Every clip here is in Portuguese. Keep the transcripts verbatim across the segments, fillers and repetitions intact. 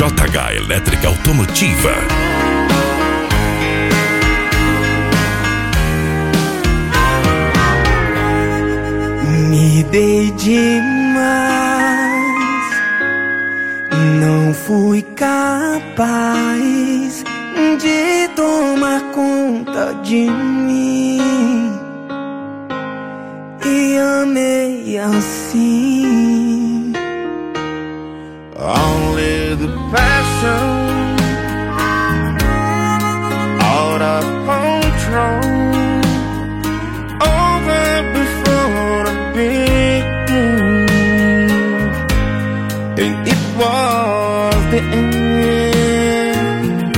J H Elétrica Automotiva. Me dei demais, não fui capaz de tomar conta de mim e amei assim. Only the passion, out of control, over before the beginning, and it was the end.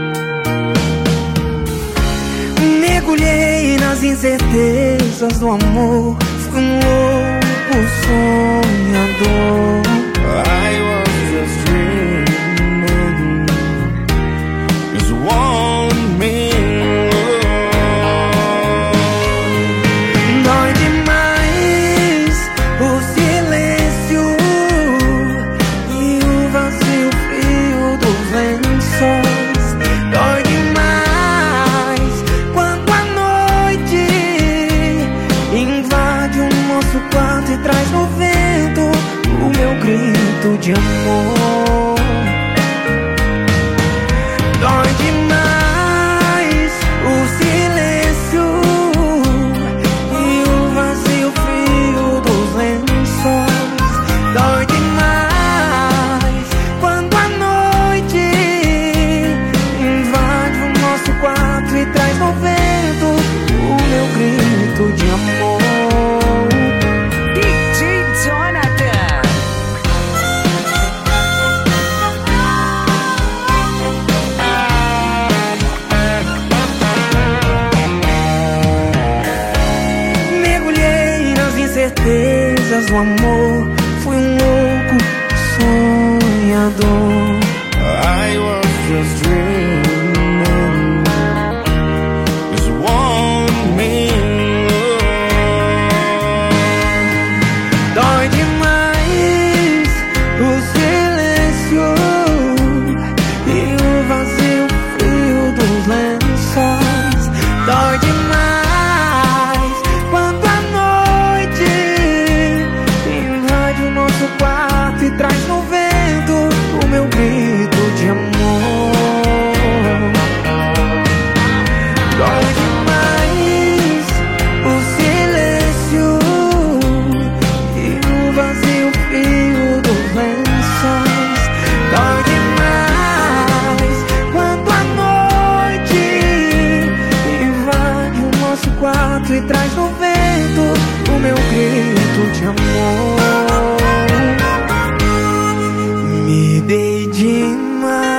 Mergulhei nas incertezas do amor, fui um louco sonhador. I was just dreaming, just one minute. Dói demais o silêncio e o vazio frio dos lençóis. Dói demais quando a noite invade o nosso quarto e traz no vento o meu grito de amor. Dói demais o silêncio e o vazio frio dos lençóis. Dói demais quando a noite invade o nosso quarto e traz no vento o meu grito de amor. D J Jonathan. Mergulhei nas incertezas do amor, fui um louco sonhador. I was just dreaming, just one minute. Dói demais o silêncio e o vazio frio dos lençóis. Dói demais quando a noite invade o nosso quarto e traz no vento o meu grito de amor. Dói demais o silêncio e o vazio frio dos lençóis. Dói demais quando a noite invade o nosso quarto e traz no vento o meu grito de amor. Me dei demais,